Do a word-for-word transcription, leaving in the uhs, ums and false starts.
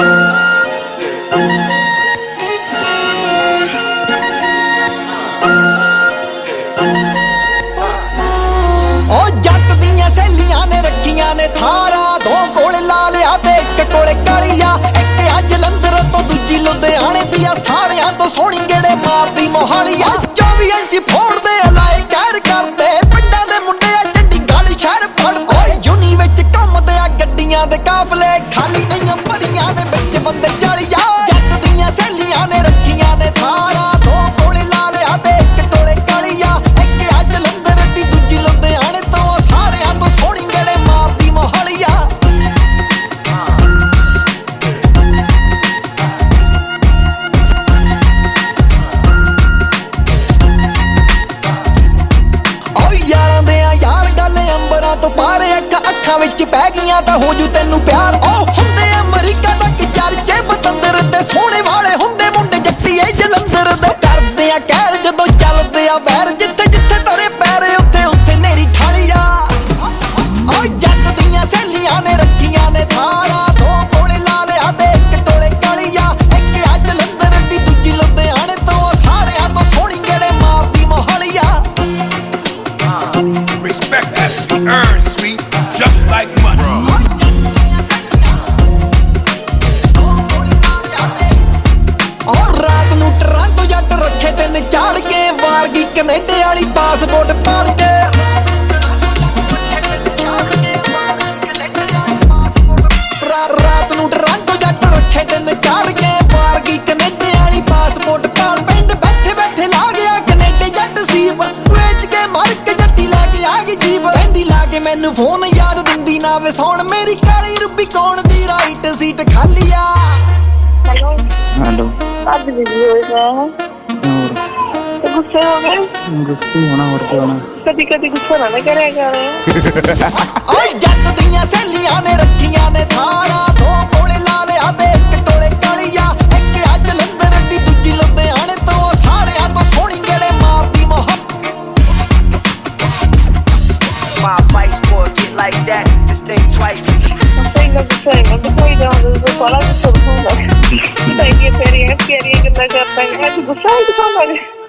ने थारा दो कोले ला लिया ते एक कोले कालिया एक आ जलंधर तो दूजी लुधियाने दिया सारियां तो सोहनी गेड़े मारदी मोहालिया चौबी इंच फोड़ दे लाए कैर करते पिंडां दे मुंडे आ चंडीगढ़ शहर फड़दे यूनी विच घुमदे आ गड्डियां दे काफले खाली नहीं भरियां दे विच बंदे चालिया जट दियां सहेलियां ने रखियां ने थारा दो कोले ला लिया ते एक कोले कालिया एक आ जलंधर दी दूजी लुधियाने तो सारियां तो सोहनी गेड़े मारदी मोहालिया तो पारे अखा अखा विच पै गईयां तां हो जू तैनू प्यार ओ हुंदे अमरीका तक चर्चे बतंदर ते सोहणे वाले हुंदे मुंडे जट्टी ए जलंधर दे करदे आ कहर जदों चलदे आ वैर जिथे जिथे तरे पैर उत्थे उत्थे नेरी ठालिया ओ जट दियां सहेलियां ने रखियां ने थारा दो कोले ला लिया ते एक टोले कालिया एक आ जलंधर दी दूजी लुधियाने तो सारियां तो सोहनी गेड़े मारदी मोहालिया Respect has to be earned, sweet, just like money. और रात नू टोरंटो जट रखे दिन चाड़ के वारगी कनेडे वाली पासपोर्ट पाड़ के रात नू टोरंटो जट रखे दिन चाड़ के वारगी कनेडे वाली पासपोर्ट पाड़ पिंड बैठे बैठे ला गया कनेडे जट सीप वेच के मर के जट्टी लेके आ गई जीप बहंदी लाके मैनू फोन याद दिंदी ना वे सौण मेरी काली रुबी कौन दी राइट सीट खाली आ हेलो हेलो आज बिजी हो गए हैं तो गुस्से हो गए गुस्से होना और क्या होना कभी कभी गुस्सा ना करे कर ओ जट दियां सहेलियां ने रखियां ने थारा दो कोले ला लिया ते एक टोले कालिया एक आ जलंधर दी दूजी लुधियाने तो सारियां तो सोहनी गेड़े मारदी मोह My advice for a kid like that, just think twice. Something like the same, I'm the way down the ball, I'm so hungry. Like, you're very, very, you're gonna get back. I'm so sorry to come back.